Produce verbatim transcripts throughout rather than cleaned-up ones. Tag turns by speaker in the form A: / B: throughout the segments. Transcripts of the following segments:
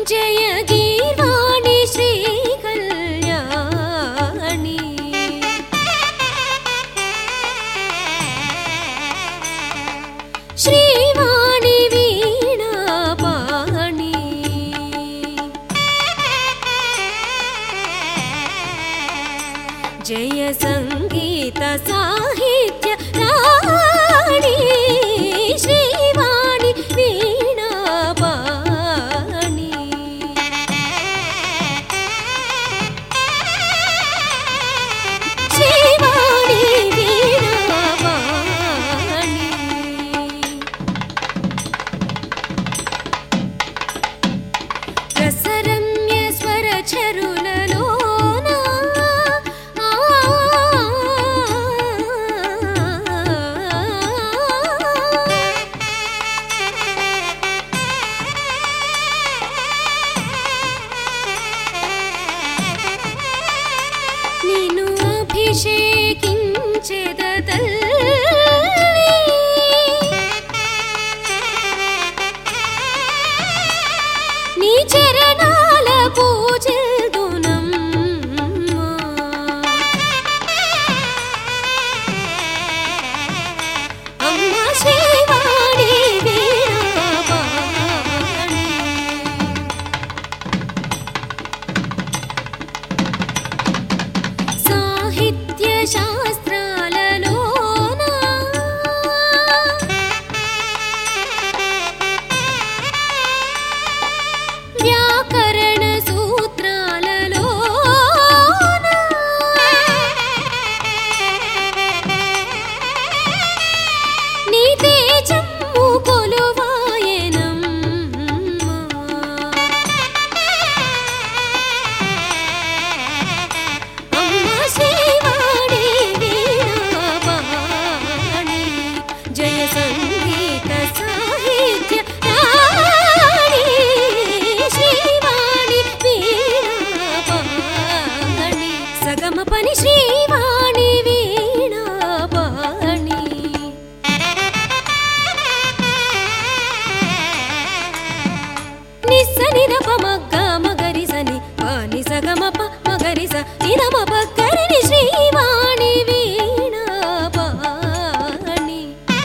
A: जय गीर्वाणी श्री कल्याणी श्रीवाणी वीणा पाणी जय संगीत साहित्य राणी श्रीवाणी वीणा पाणी श्रीवाणी वीणा पाणी रसरम्य स्वर चरुललोना నిను అభిషేకించెద తల్లి నీ చరణాల పూజిల్దునమ్మా అమ్మ శ్రీవాణి వీణా పాణి సాహిత్య శాస్త్రాలలోనా వ్యాకరణ సూత్రాలలోనా నీ తేజము కొలువాయెనమ్మా అమ్మ శ్రీవాణి వీణా పాణి జయ సంగీత సాహిత్య రాణి శ్రీవాణి వీణా పాణి సగమ పని శ్రీవాణి వీణా పాణి నిస్స నిరప మగ్గ మగరి సని పాని సగమ ప మగరి స నిరమ పక్కరిని శ్రీవాణి వీణా పాణి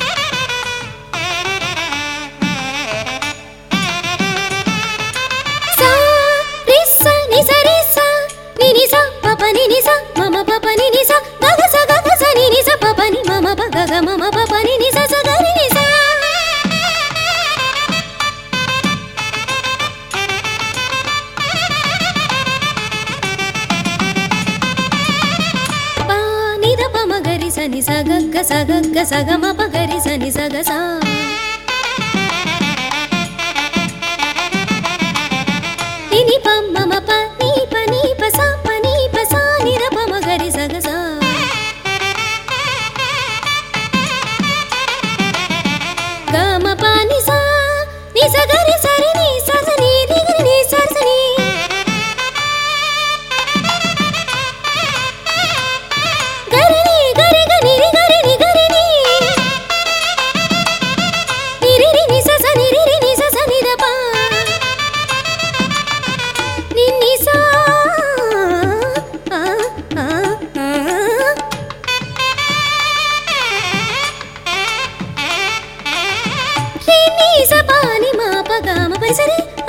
A: సా రిస్స నిస రిస్స నిని స పప నిని స మమ పప నిని స గగ స గగ స నిని స పప ని మమ ప గగ మమ పప నిని స స గ రి ని స పా ని ద ప మ గ రి స ని స గ గ స గ గ స గ మ ప గ రి స ని స గ స ని ని ప మ మ ప ని ప ని ప స ప ని ప స ని ర ప మ గ రి స గ స గ మ ప ని స ని స గ రి స రి ని స స ని రి గ రి ని స స ని గ రి ని గ రి గ ని రి గ రి ని గ రి ని ని రి రి ని స స ని రి రి ని స స ని ద ప ని ని స ఆ ఆ ఆ రి ని స ప ని మ ప గ మ ప స రి